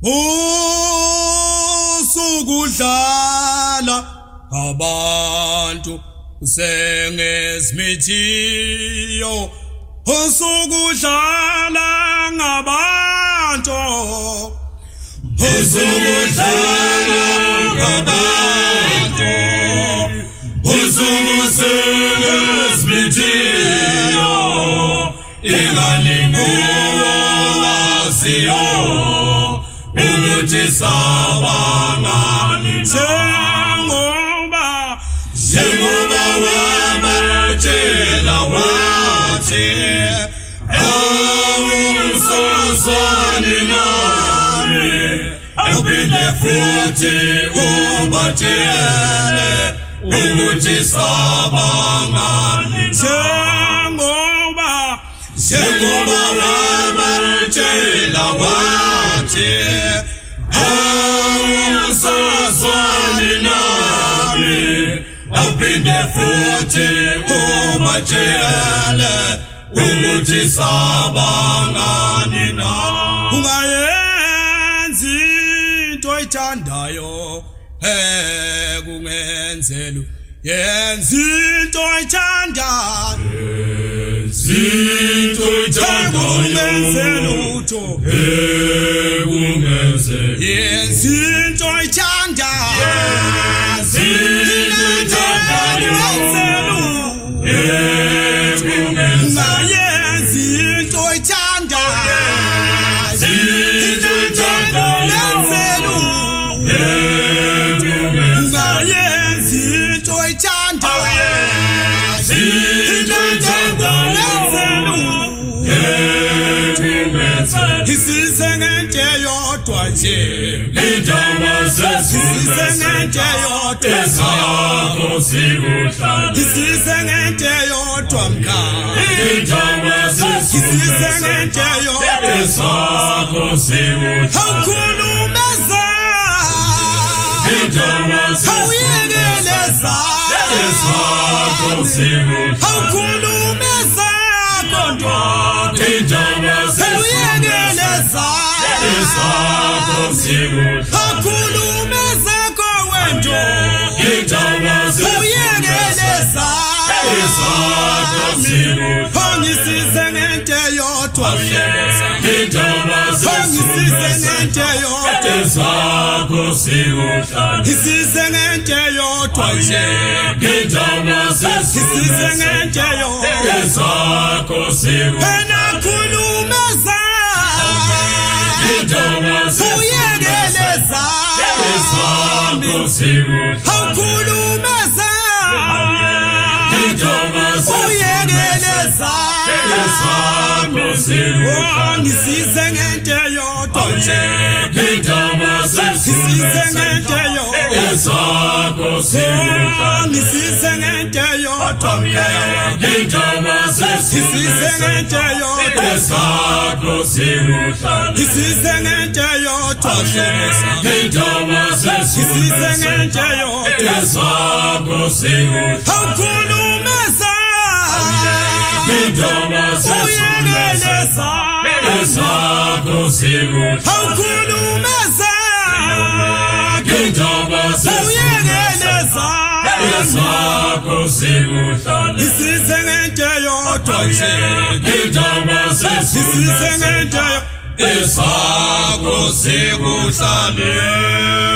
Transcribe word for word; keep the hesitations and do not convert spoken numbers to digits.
usukudlala abantu sengezmithiyo usukudlala ngabantu usukudlala ngabantu usukuzengezmithiyo ingalinguwaziyo ukuthi sabangani njengoba njengoba wabatshela wathi awusazwani nami uphinde futhi ubatshele ukuthi sabangani njengoba njengoba wabatshela wathi awusazwani nami uphinde futhi ubatshele ukuthi sabangani nami ungayenzi into oyithandayo ekungenzelu yenza into oyithandayo zinto oyithandayo ekungenzelu yenza into oyithandayo zinto oyithandayo ungayenza into oyithandayo zinto oyithandayo ungayenza into oyithandayo zinto oyithandayo isizengente yodwa nje indaba zesizengente yodwa esakho sikuhlala isizengente yodwa mkhaya indaba zesizengente yodwa esakho sikuhlala awukhulumeza indaba zesizengente esakho sikuhlala awukhulumeza kodwa indaba zesizengente esakho sikuhlala awukhulumeza kowento indaba zesizengente esakho sikuhlala ongisizengente yodwa indaba zesizengente yodwa esakho sikuhlala isizengente yodwa indaba zesizengente yodwa esakho sikuhlala khulumeza indaba uyekeleza esakho sikuhlala awukhulumeza indaba uyekeleza esakho sikuhlala ngisizengente yodwa indaba zesizengente yodwa esakho sikuhlala ngisizengente yodwa indaba zesizengente yodwa esakho sikuhlala isizengente yodwa indaba zesizengente yodwa esakho sikuhlala awukhulumeza indaba uyekeleza esakho sikuhlala awukhulumeza indaba uyekeleza esakho sikuhlala isizengente yodwa indaba zesizengente esakho sikuhlala